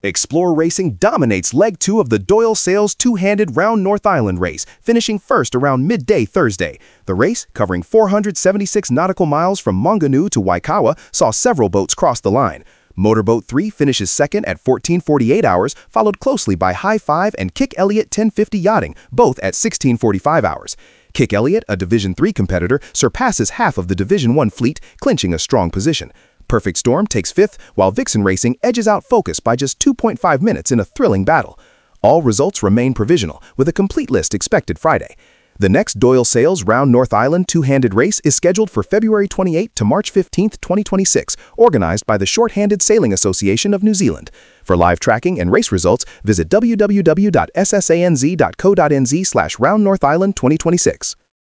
Explore Racing dominates Leg 2 of the Doyle Sales two-handed Round North Island race, finishing first around midday Thursday. The race, covering 476 nautical miles from Maunganui to Waikawa, saw several boats cross the line. Motorboat 3 finishes second at 14:48 hours, followed closely by High Five and Kick Elliott 1050 Yachting, both at 16:45 hours. Kick Elliott, a Division III competitor, surpasses half of the Division I fleet, clinching a strong position. Perfect Storm takes fifth, while Vixen Racing edges out Focus by just 2.5 minutes in a thrilling battle. All results remain provisional, with a complete list expected Friday. The next Doyle Sales Round North Island two-handed race is scheduled for February 28 to March 15, 2026, organized by the Short-Handed Sailing Association of New Zealand. For live tracking and race results, visit www.ssanz.co.nz/Round North Island 2026.